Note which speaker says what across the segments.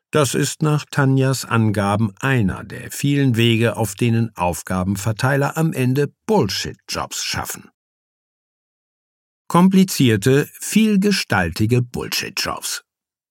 Speaker 1: Das ist nach Tanjas Angaben einer der vielen Wege, auf denen Aufgabenverteiler am Ende Bullshit-Jobs schaffen. Komplizierte, vielgestaltige Bullshit-Jobs.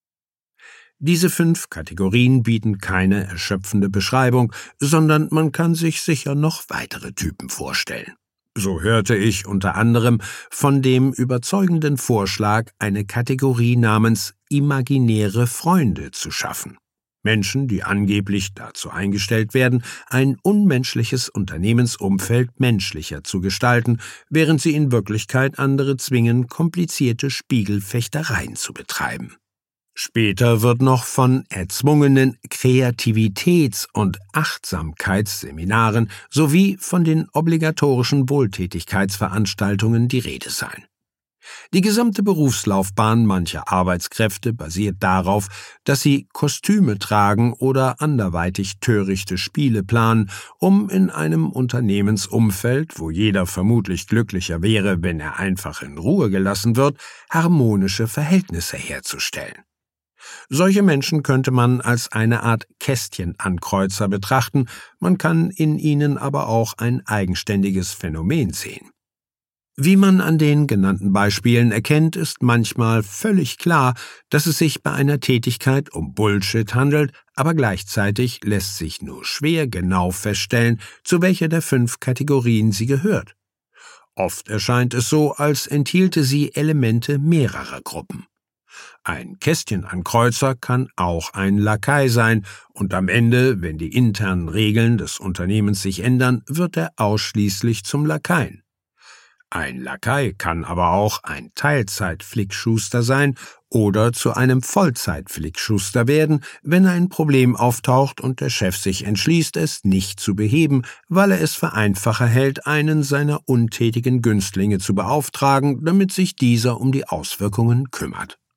Speaker 1: Diese 5 Kategorien bieten keine erschöpfende Beschreibung, sondern man kann sich sicher noch weitere Typen vorstellen. So hörte ich unter anderem von dem überzeugenden Vorschlag, eine Kategorie namens imaginäre Freunde zu schaffen. Menschen, die angeblich dazu eingestellt werden, ein unmenschliches Unternehmensumfeld menschlicher zu gestalten, während sie in Wirklichkeit andere zwingen, komplizierte Spiegelfechtereien zu betreiben. Später wird noch von erzwungenen Kreativitäts- und Achtsamkeitsseminaren sowie von den obligatorischen Wohltätigkeitsveranstaltungen die Rede sein. Die gesamte Berufslaufbahn mancher Arbeitskräfte basiert darauf, dass sie Kostüme tragen oder anderweitig törichte Spiele planen, um in einem Unternehmensumfeld, wo jeder vermutlich glücklicher wäre, wenn er einfach in Ruhe gelassen wird, harmonische Verhältnisse herzustellen. Solche Menschen könnte man als eine Art Kästchenankreuzer betrachten, man kann in ihnen aber auch ein eigenständiges Phänomen sehen. Wie man an den genannten Beispielen erkennt, ist manchmal völlig klar, dass es sich bei einer Tätigkeit um Bullshit handelt, aber gleichzeitig lässt sich nur schwer genau feststellen, zu welcher der 5 Kategorien sie gehört. Oft erscheint es so, als enthielte sie Elemente mehrerer Gruppen. Ein Kästchenankreuzer kann auch ein Lakai sein, und am Ende, wenn die internen Regeln des Unternehmens sich ändern, wird er ausschließlich zum Lakaien. Ein Lakai kann aber auch ein Teilzeit-Flickschuster sein oder zu einem Vollzeit-Flickschuster werden, wenn ein Problem auftaucht und der Chef sich entschließt, es nicht zu beheben, weil er es für einfacher hält, einen seiner untätigen Günstlinge zu beauftragen, damit sich dieser um die Auswirkungen kümmert.